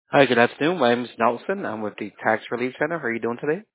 Hi, good afternoon. My name is Nelson. I'm with the Tax Relief Center. How are you doing today?